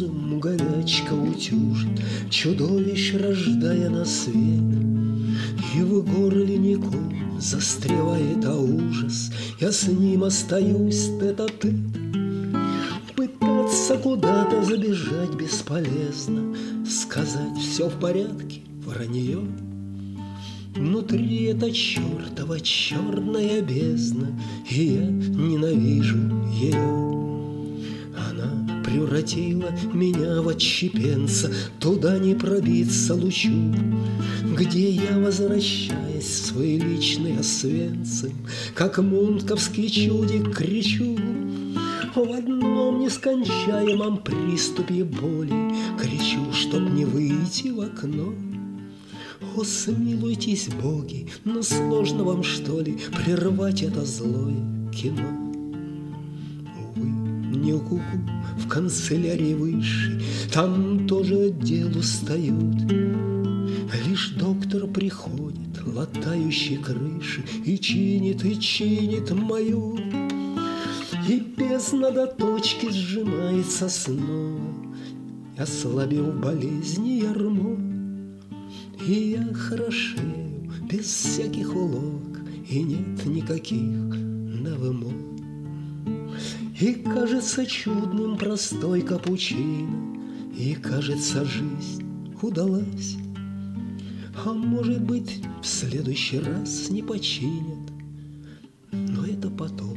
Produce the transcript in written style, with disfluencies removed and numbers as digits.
разум горячка утюжит, чудовищ рождая на свет. И в горле ником застревает ужас, я с ним остаюсь тет-а-тет. Пытаться куда-то забежать бесполезно, сказать «все в порядке» — вранье. Внутри эта чертова черная бездна, и я ненавижу ее. Она превратила меня в отщепенца, туда не пробиться лучу, где я, возвращаясь в свой личный Освенцим, как мунковский чудик кричу. В одном нескончаемом приступе боли кричу, чтоб не выйти в окно. О, смилуйтесь, боги, но сложно вам, что ли, прервать это злое кино? Увы, не ку-ку в канцелярии высшей, там тоже отдел устают. Лишь доктор приходит, латающий крыши, и чинит мою. И бездна до точки сжимается снова, ослабив болезни ярмо. И я хорошею без всяких улог, и нет никаких навымок. И кажется чудным простой капучино, и кажется жизнь удалась. А может быть, в следующий раз не починят, но это потом.